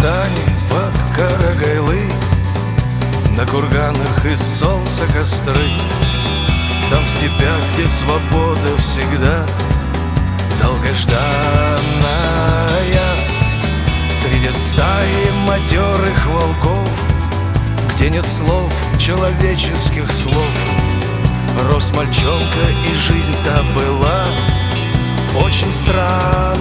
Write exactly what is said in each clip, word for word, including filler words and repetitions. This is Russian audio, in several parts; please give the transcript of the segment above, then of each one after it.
Дагестане под Карагайлы, на курганах из солнца костры. Там в степях, где свобода всегда долгожданная, среди стаи матерых волков, где нет слов, человеческих слов, рос мальчонка, и жизнь-то была очень странная.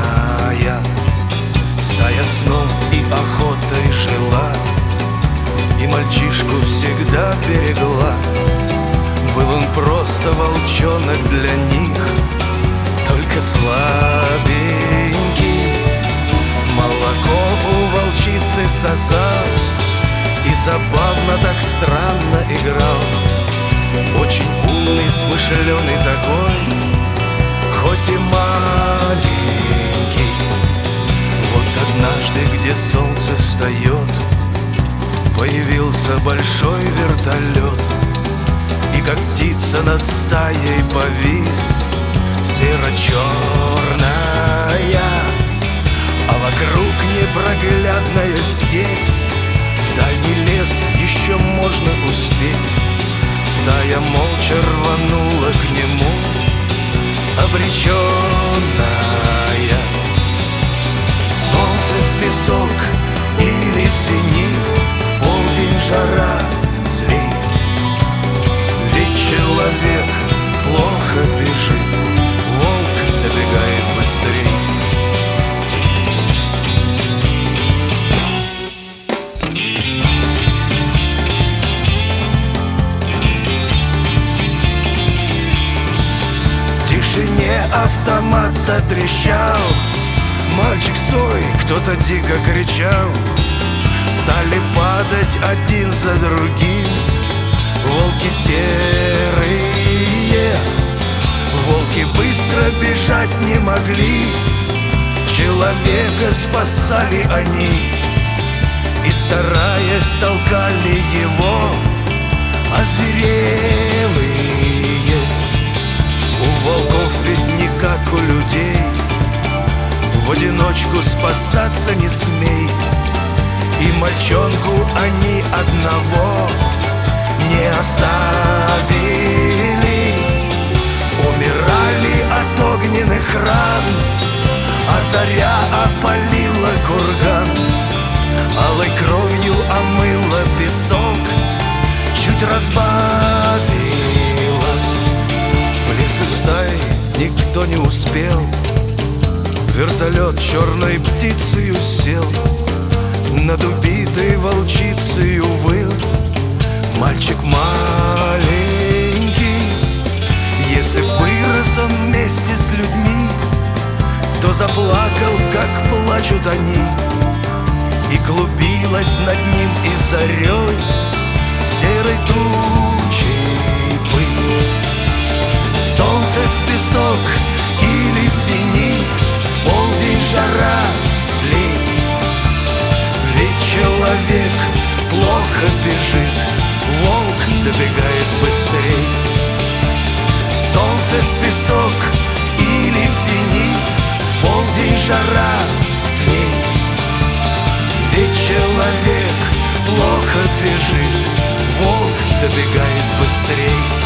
Стая сном и охотой жила, и мальчишку всегда берегла. Был он просто волчонок для них, только слабенький. Молоко у волчицы сосал и забавно так странно играл. Очень умный, смышленый такой, хоть и маленький. Вот однажды, где солнце встает, появился большой вертолет, и как птица над стаей повис, серо-черная, а вокруг непроглядная степь. В дальний лес еще можно успеть. Стая молча рванула к нему, обреченная. Солнце в песок или в зенит, в полдень жара, злей. Ведь человек плохо бежит, волк добегает быстрей. В тишине автомат затрещал. Мальчик, стой! Кто-то дико кричал. Стали падать один за другим волки серые. Волки быстро бежать не могли, человека спасали они, и, стараясь, толкали его озверелые. У волков ведь не как у людей, в одиночку спасаться не смей. И мальчонку они одного не оставили. Умирали от огненных ран, а заря опалила курган. Алой кровью омыла песок, чуть разбавила. В лес из стаи никто не успел, вертолет черной птицею сел, над убитой волчицею выл мальчик маленький. Если вырос он вместе с людьми, то заплакал, как плачут они, и клубилась над ним и зарей серой тучей пыль. Солнце в песок или в зенит, в полдень жара, злей. Ведь человек плохо бежит, волк добегает быстрей. Солнце в песок или в зенит, в полдень жара, злей. Ведь человек плохо бежит, волк добегает быстрей.